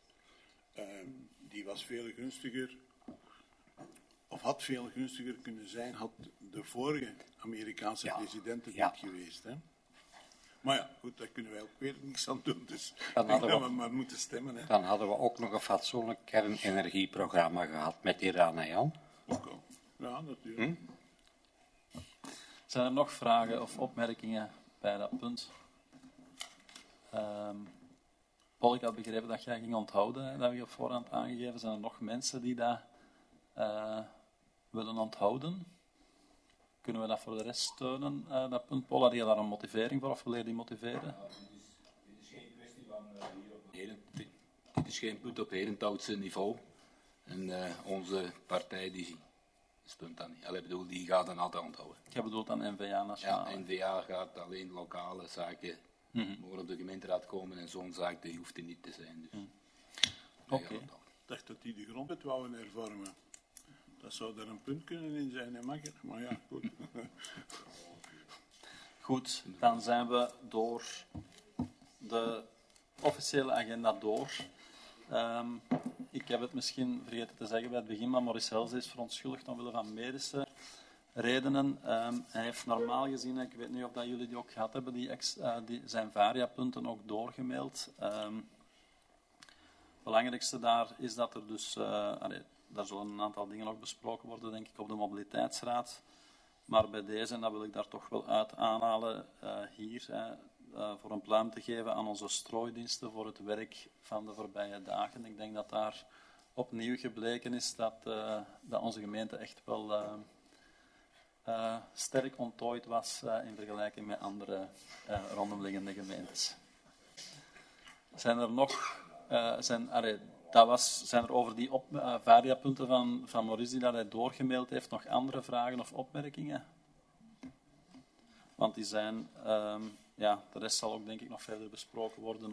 die was veel gunstiger, of had veel gunstiger kunnen zijn, had de vorige Amerikaanse president het niet geweest. Hè? Maar ja, goed, daar kunnen wij ook weer niks aan doen, dus dan hadden we maar moeten stemmen. Hè? Dan hadden we ook nog een fatsoenlijk kernenergieprogramma gehad met Iran en Jan. Ook al. Ja, natuurlijk. Zijn er nog vragen of opmerkingen bij dat punt? Paul, ik had begrepen dat jij ging onthouden, dat heb je op voorhand aangegeven. Zijn er nog mensen die dat willen onthouden? Kunnen we dat voor de rest steunen, dat punt? Paul, had je daar een motivering voor of wil je die motiveren? Dit is geen kwestie van dit is geen punt op hedentoudse niveau. En onze partij die steunt dat niet. Allee, bedoel, die gaat een aantal onthouden. Je bedoelt aan N-VA nationaal? Ja, N-VA gaat alleen lokale zaken mogen op de gemeenteraad komen en zo'n zaak die hoeft er niet te zijn. Dus. Oké. Ik dacht dat die de grondwet wouden hervormen. Dat zou er een punt kunnen in zijn, hè, Makker? Maar ja, goed. Goed, dan zijn we door de officiële agenda door. Ik heb het misschien vergeten te zeggen bij het begin, maar Maurice Helse is verontschuldigd omwille van medische redenen. Hij heeft normaal gezien, ik weet niet of dat jullie die ook gehad hebben, zijn variapunten ook doorgemaild. Het belangrijkste daar is dat er dus, daar zullen een aantal dingen ook besproken worden, denk ik, op de mobiliteitsraad. Maar bij deze, en dat wil ik daar toch wel uit aanhalen, hier, voor een pluim te geven aan onze strooidiensten voor het werk van de voorbije dagen. Ik denk dat daar opnieuw gebleken is dat onze gemeente echt wel sterk onttooid was in vergelijking met andere rondomliggende gemeentes. Zijn er nog... zijn er over die variapunten van Maurice die dat hij doorgemaild heeft nog andere vragen of opmerkingen? Want die zijn... de rest zal ook denk ik nog verder besproken worden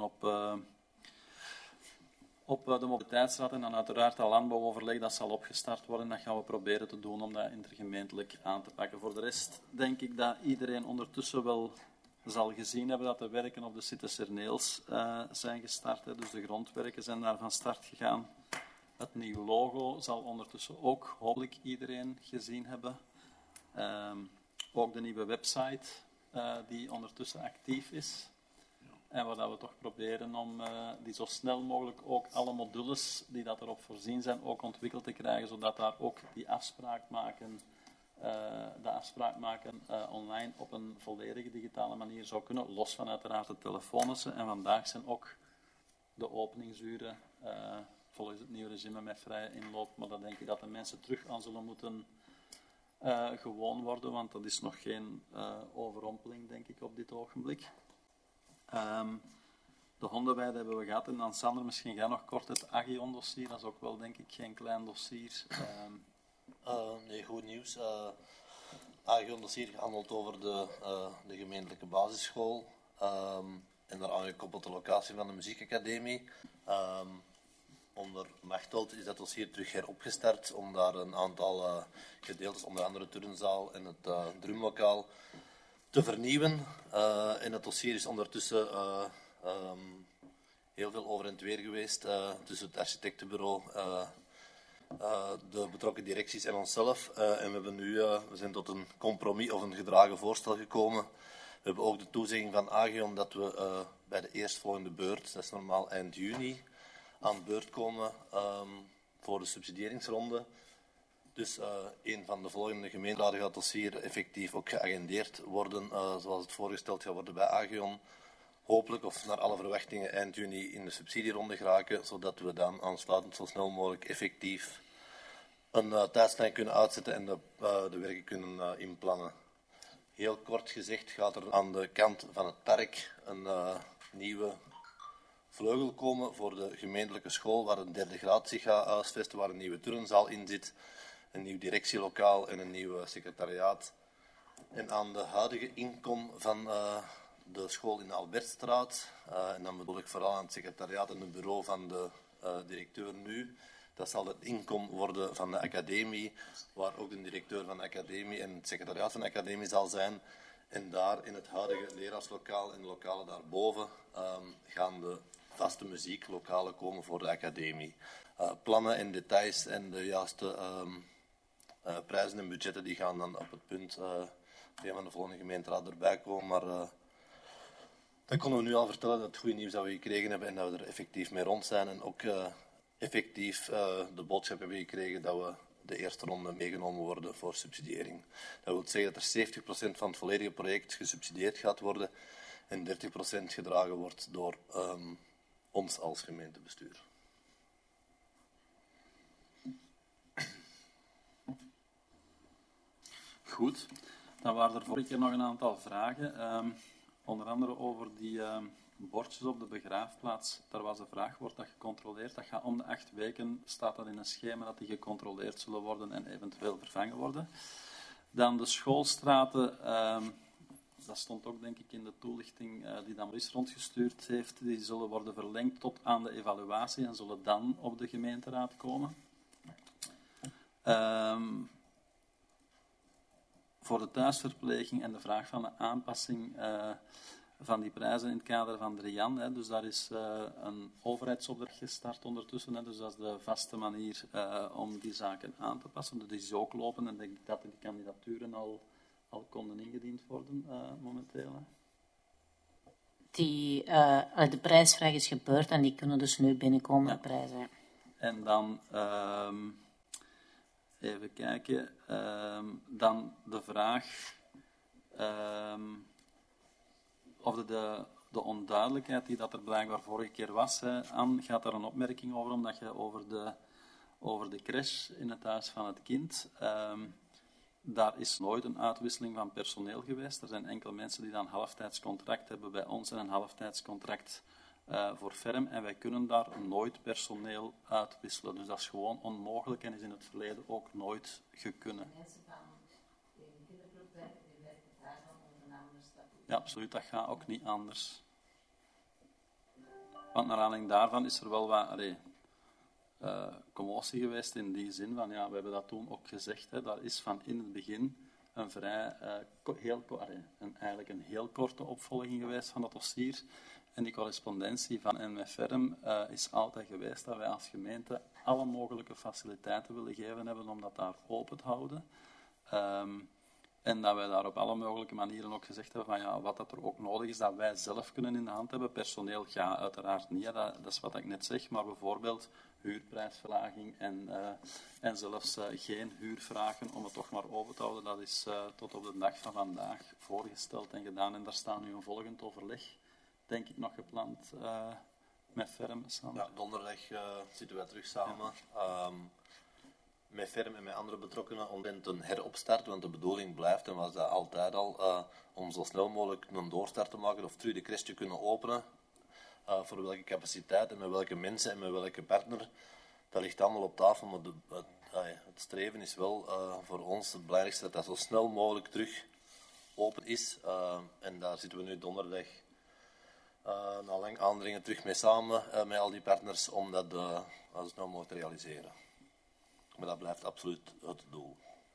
op de mobiliteitsraad en dan uiteraard dat landbouwoverleg dat zal opgestart worden. Dat gaan we proberen te doen om dat intergemeentelijk aan te pakken. Voor de rest denk ik dat iedereen ondertussen wel zal gezien hebben dat de werken op de Site Serneels zijn gestart. Dus de grondwerken zijn daar van start gegaan. Het nieuwe logo zal ondertussen ook hopelijk iedereen gezien hebben. Ook de nieuwe website die ondertussen actief is. En waar we toch proberen om die zo snel mogelijk ook alle modules die dat erop voorzien zijn ook ontwikkeld te krijgen, zodat daar ook die afspraak maken online op een volledige digitale manier zou kunnen, los van uiteraard het telefonische. En vandaag zijn ook de openingsuren volgens het nieuwe regime met vrije inloop, maar dat denk ik dat de mensen terug aan zullen moeten gewoon worden, want dat is nog geen overrompeling, denk ik, op dit ogenblik. De hondenweide hebben we gehad en dan Sander, misschien jij nog kort het Agion-dossier, dat is ook wel, denk ik, geen klein dossier. Nee, goed nieuws. Agion-dossier handelt over de gemeentelijke basisschool en daaraan gekoppeld de locatie van de muziekacademie. Onder Machteld is dat dossier terug heropgestart om daar een aantal gedeeltes, onder andere turnzaal en het drumlokaal, te vernieuwen. En het dossier is ondertussen heel veel over en het weer geweest tussen het architectenbureau, de betrokken directies en onszelf. En we zijn tot een compromis of een gedragen voorstel gekomen. We hebben ook de toezegging van Agion dat we bij de eerstvolgende beurt, dat is normaal eind juni, aan de beurt komen voor de subsidiëringsronde. Dus een van de volgende gemeenteraden gaat dossier effectief ook geagendeerd worden, zoals het voorgesteld gaat worden bij Agion. Hopelijk, of naar alle verwachtingen, eind juni in de subsidieronde geraken, zodat we dan aansluitend zo snel mogelijk effectief een tijdslijn kunnen uitzetten en de werken kunnen inplannen. Heel kort gezegd gaat er aan de kant van het park een nieuwe vleugel komen voor de gemeentelijke school, waar een derde graad zich gaat huisvesten, waar een nieuwe turnzaal in zit, een nieuw directielokaal en een nieuw secretariaat. En aan de huidige inkom van de school in de Albertstraat, en dan bedoel ik vooral aan het secretariaat en het bureau van de directeur nu, dat zal het inkom worden van de academie, waar ook de directeur van de academie en het secretariaat van de academie zal zijn. En daar in het huidige leraarslokaal en de lokalen daarboven gaan de vaste muzieklokalen komen voor de academie. Plannen en details en de juiste prijzen en budgetten die gaan dan op het punt van de volgende gemeenteraad erbij komen. Maar dan konden we nu al vertellen dat het goede nieuws dat we gekregen hebben en dat we er effectief mee rond zijn. En ook effectief de boodschap hebben gekregen dat we de eerste ronde meegenomen worden voor subsidiëring. Dat wil zeggen dat er 70% van het volledige project gesubsidieerd gaat worden en 30% gedragen wordt door ons als gemeentebestuur. Goed, dan waren er vorige keer nog een aantal vragen. Onder andere over die bordjes op de begraafplaats. Daar was de vraag, wordt dat gecontroleerd? Dat gaat om de 8 weken, staat dat in een schema dat die gecontroleerd zullen worden en eventueel vervangen worden. Dan de schoolstraten, dat stond ook denk ik in de toelichting die dan Maurice rondgestuurd heeft, die zullen worden verlengd tot aan de evaluatie en zullen dan op de gemeenteraad komen. Voor de thuisverpleging en de vraag van de aanpassing van die prijzen in het kader van de RIAN. Hè. Dus daar is een overheidsopdracht gestart ondertussen. Hè. Dus dat is de vaste manier om die zaken aan te passen. Dat is ook lopen en denk ik dat die kandidaturen al konden ingediend worden momenteel. Hè. De prijsvraag is gebeurd en die kunnen dus nu binnenkomen, de prijzen. En dan, even kijken, dan de vraag of de onduidelijkheid die dat er blijkbaar vorige keer was, Anne, gaat daar een opmerking over, omdat je over de crash in het huis van het kind, daar is nooit een uitwisseling van personeel geweest. Er zijn enkele mensen die dan een halftijdscontract hebben bij ons en een halftijdscontract voor Ferm. En wij kunnen daar nooit personeel uitwisselen. Dus dat is gewoon onmogelijk en is in het verleden ook nooit gekunnen. Mensen van de kinderclub werken, die werken daar dan onder een andere statuut. Ja, absoluut. Dat gaat ook niet anders. Want naar aanleiding daarvan is er wel wat commotie geweest in die zin van, ja, we hebben dat toen ook gezegd, hè, daar is van in het begin een eigenlijk een heel korte opvolging geweest van dat dossier. En die correspondentie van NMFRM is altijd geweest dat wij als gemeente alle mogelijke faciliteiten willen geven hebben om dat daar open te houden. En dat wij daar op alle mogelijke manieren ook gezegd hebben van ja, wat dat er ook nodig is, dat wij zelf kunnen in de hand hebben. Personeel gaat uiteraard niet, dat is wat ik net zeg, maar bijvoorbeeld huurprijsverlaging en zelfs geen huurvragen om het toch maar open te houden, dat is tot op de dag van vandaag voorgesteld en gedaan. En daar staat nu een volgend overleg, denk ik, nog gepland met Ferm. Ja, donderdag zitten wij terug samen. Met Ferm en met andere betrokkenen om een heropstart, want de bedoeling blijft en was dat altijd al om zo snel mogelijk een doorstart te maken of terug de crash te kunnen openen. Voor welke capaciteit en met welke mensen en met welke partner, dat ligt allemaal op tafel, maar het streven is wel voor ons het belangrijkste dat dat zo snel mogelijk terug open is. En daar zitten we nu donderdag na lang aandringen terug mee samen met al die partners om dat zo snel mogelijk te realiseren. Maar dat blijft absoluut het doel.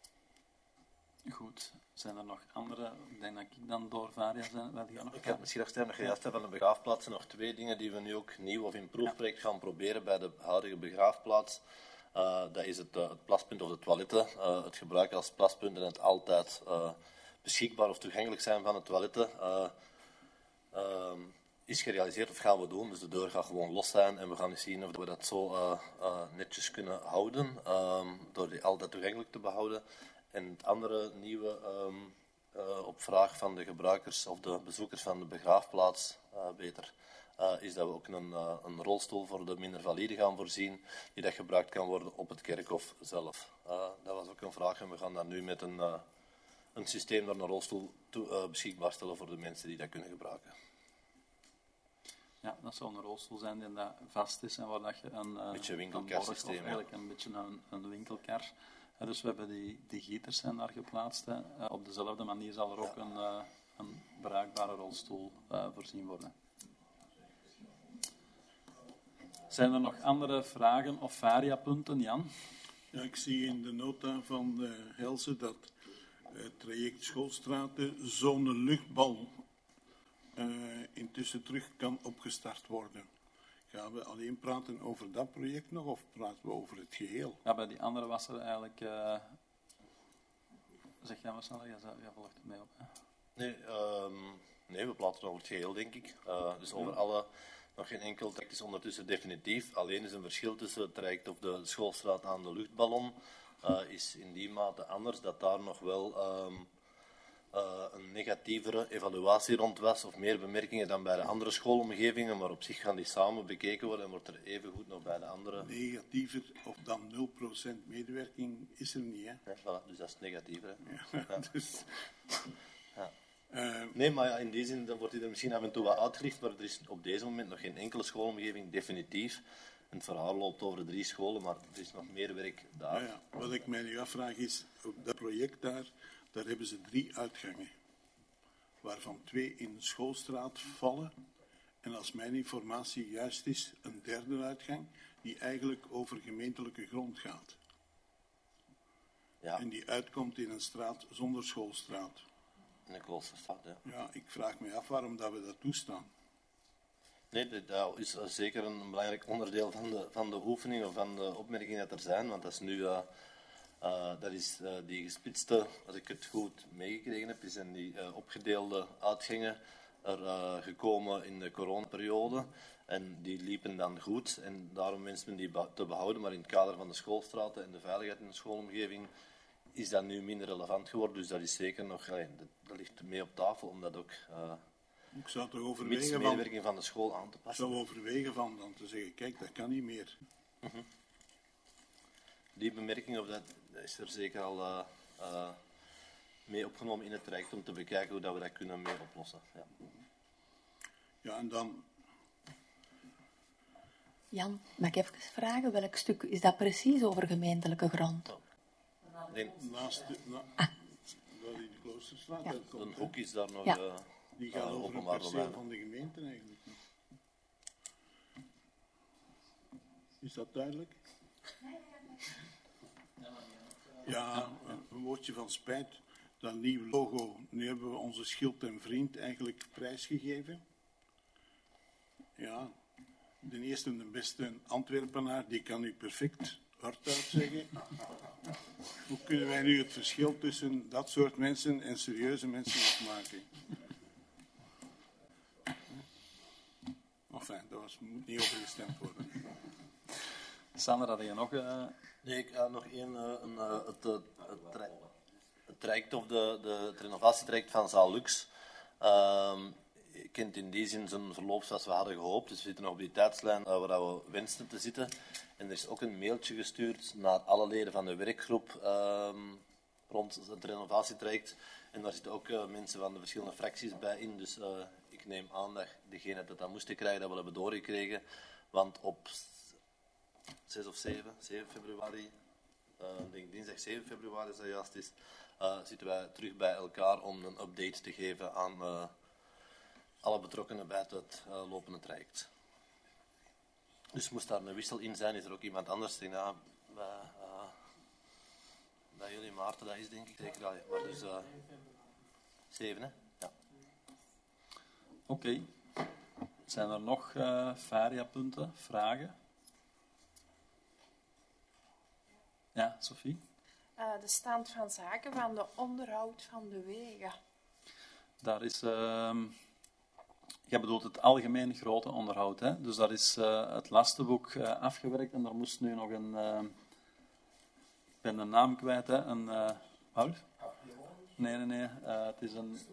Goed. Zijn er nog andere? Ik denk dat ik dan door Varia zijn. Ik heb misschien nog stemmen gejuist van de begraafplaatsen nog 2 dingen die we nu ook nieuw of in proefproject gaan proberen bij de huidige begraafplaats. Dat is het plaspunt of de toiletten. Het gebruik als plaspunt en het altijd beschikbaar of toegankelijk zijn van de toiletten. Is gerealiseerd of gaan we doen. Dus de deur gaat gewoon los zijn en we gaan eens zien of we dat zo netjes kunnen houden. Door die altijd toegankelijk te behouden. En het andere nieuwe op vraag van de gebruikers of de bezoekers van de begraafplaats is dat we ook een rolstoel voor de minder valide gaan voorzien die dat gebruikt kan worden op het kerkhof zelf. Dat was ook een vraag en we gaan dat nu met een systeem door een rolstoel beschikbaar stellen voor de mensen die dat kunnen gebruiken. Ja, dat zou een rolstoel zijn die dat vast is en waar dat je een beetje winkelkarsysteem, of eigenlijk een beetje een winkelkar. Dus we hebben die gieters zijn daar geplaatst. Op dezelfde manier zal er ook een bruikbare rolstoel voorzien worden. Zijn er nog andere vragen of variapunten, Jan? Ja, ik zie in de nota van Helse dat het traject Schoolstraten zone luchtbal intussen terug kan opgestart worden. Gaan we alleen praten over dat project nog of praten we over het geheel? Ja, bij die andere was er eigenlijk... Zeg jij maar snel, jij volgt het mee op. Hè? Nee, we praten over het geheel, denk ik. Dus over alle... Nog geen enkel traject is ondertussen definitief. Alleen is een verschil tussen het traject op de Schoolstraat aan de luchtballon. Is in die mate anders dat daar nog wel... een negatievere evaluatie rond was, of meer bemerkingen dan bij de andere schoolomgevingen, maar op zich gaan die samen bekeken worden en wordt er evengoed nog bij de andere... Negatiever of dan 0% medewerking is er niet, hè? Ja, voilà, dus dat is negatiever, hè? Ja, dus... Ja. Nee, maar ja, in die zin dan wordt hij er misschien af en toe wat uitgericht, maar er is op deze moment nog geen enkele schoolomgeving definitief. Het verhaal loopt over 3 scholen, maar er is nog meer werk daar. Ja. Wat ik mij nu afvraag is, op dat project daar hebben ze 3 uitgangen, waarvan 2 in de Schoolstraat vallen. En als mijn informatie juist is, een 3e uitgang, die eigenlijk over gemeentelijke grond gaat. Ja. En die uitkomt in een straat zonder Schoolstraat. in de Kloosterstraat, ja. Ja, ik vraag me af waarom dat we dat toestaan. Nee, dat is zeker een belangrijk onderdeel van de oefening of van de opmerkingen dat er zijn, want dat is nu... dat is die gespitste, als ik het goed meegekregen heb, is in die opgedeelde uitgangen er gekomen in de coronaperiode. En die liepen dan goed en daarom wenst men die te behouden. Maar in het kader van de schoolstraten en de veiligheid in de schoolomgeving is dat nu minder relevant geworden. Dus dat is zeker nog, dat ligt mee op tafel om dat ook Ik zou toch mits overwegen medewerking van de school aan te ik passen. zou overwegen van dan te zeggen, kijk, dat kan niet meer. Die bemerking of dat is er zeker al mee opgenomen in het traject om te bekijken hoe dat we dat kunnen mee oplossen. Ja. Ja, en dan... Jan, mag ik even vragen, welk stuk is dat precies over gemeentelijke grond? Nee, Naast de, dat in de Kloosterstraat Ja. uitkomt, een hoek is daar nog Ja. die gaat over een openbaar perceel domein. van de gemeente eigenlijk. Is dat duidelijk? Ja, een woordje van spijt. Dat nieuwe logo, nu hebben we onze schild en vriend eigenlijk prijsgegeven. Ja, de eerste en de beste Antwerpenaar, die kan u perfect hardop zeggen. Hoe kunnen wij nu het verschil tussen dat soort mensen en serieuze mensen opmaken? Enfin, daar moet niet over gestemd worden. Sander, had je nog... Nee, ik had nog één. Het traject of het renovatietraject van Zaal Lux kent in die zin zijn verloop zoals we hadden gehoopt. Dus we zitten nog op die tijdslijn waar we wensten te zitten. En er is ook een mailtje gestuurd naar alle leden van de werkgroep rond het renovatietraject. En daar zitten ook mensen van de verschillende fracties bij in. Dus ik neem aan dat degene dat moesten krijgen, dat we hebben doorgekregen. Want op 6 of 7 februari, ik denk dinsdag 7 februari als dat juist is, zitten wij terug bij elkaar om een update te geven aan alle betrokkenen bij het lopende traject. Dus moest daar een wissel in zijn, is er ook iemand anders. Ik denk, bij jullie Maarten, dat is denk ik zeker. Maar dus 7, hè? Ja. Oké. Zijn er nog variapunten, vragen? Ja, Sophie? De stand van zaken van de onderhoud van de wegen. Daar is... jij bedoelt het algemeen grote onderhoud, hè? Dus daar is het lastenboek afgewerkt en daar moest nu nog een... ik ben de naam kwijt, hè? Een... Paul? Nee. Het is een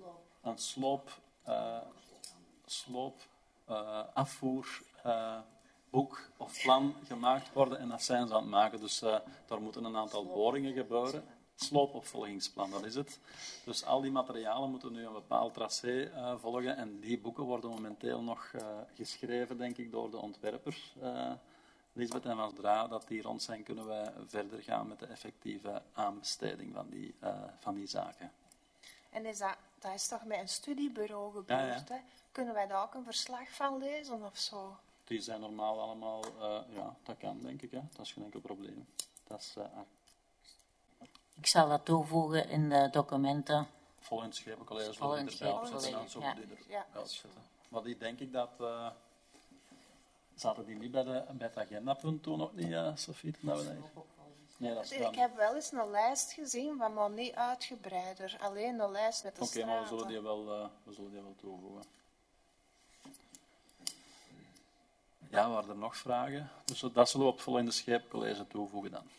afvoerboek of plan gemaakt worden en dat zijn ze aan het maken. Dus daar moeten een aantal boringen gebeuren. Sloopopvolgingsplan, dat is het. Dus al die materialen moeten nu een bepaald tracé volgen en die boeken worden momenteel nog geschreven, denk ik, door de ontwerper Lisbeth. En zodra dat die rond zijn, kunnen wij verder gaan met de effectieve aanbesteding van die zaken. En dat is toch met een studiebureau gebeurd, Ja. hè? Kunnen wij daar ook een verslag van lezen of zo? Die zijn normaal allemaal, ja, dat kan denk ik, hè. Dat is geen enkel probleem. Dat is Ik zal dat toevoegen in de documenten. volgend schepencollege zullen Volgend die erbij opzetten. schepencollege, Dan zullen die er ja. wel opzetten. Maar die denk ik dat... zaten die niet bij het agendapunt toen nog niet, Sophie? Toen dat we dat... Nee, dat is Ik heb wel eens een lijst gezien, maar nog niet uitgebreider. Alleen een lijst met de Oké, maar we straten. zullen die wel toevoegen. Ja, waren er nog vragen? Dus dat zullen we op het volgende scheepcollege toevoegen dan.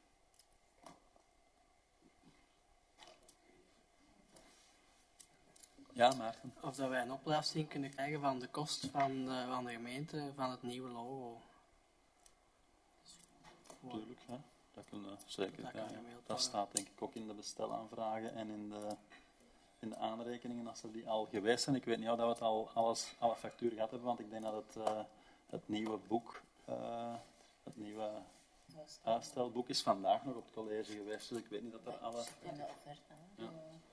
Ja, Maarten. Of dat wij een oplossing kunnen krijgen van de kost van de gemeente van het nieuwe logo. Tuurlijk, hè. Dat kunnen we zeker Dat kan krijgen. gemaild Dat worden. staat denk ik ook in de bestelaanvragen en in de aanrekeningen als er die al geweest zijn. Ik weet niet of dat we het alle facturen gehad hebben, want ik denk dat het nieuwe boek, het nieuwe uitstelboek is vandaag nog op het college geweest, dus ik weet niet dat er alle... Ja.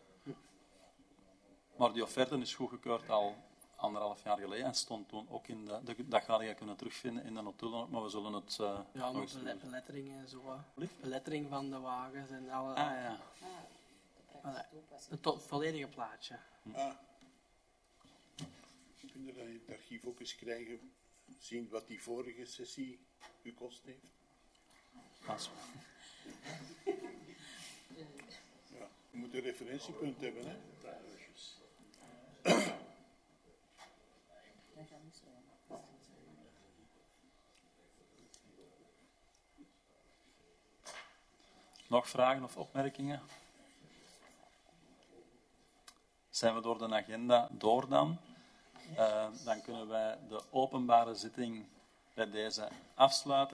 Maar die offerte is goedgekeurd al 1,5 jaar geleden en stond toen ook in dat ga je kunnen terugvinden in de notulen, maar we zullen het Ja, nog nog eens de doen. belettering en zo. Belettering van de wagens en alle... Ah ja. Het volledige plaatje. Kun je dat in het archief ook eens krijgen, zien wat die vorige sessie gekost heeft? Pas. Ja, je moet een referentiepunt hebben, hè? Nog vragen of opmerkingen? Zijn we door de agenda door dan? Dan kunnen wij de openbare zitting bij deze afsluiten.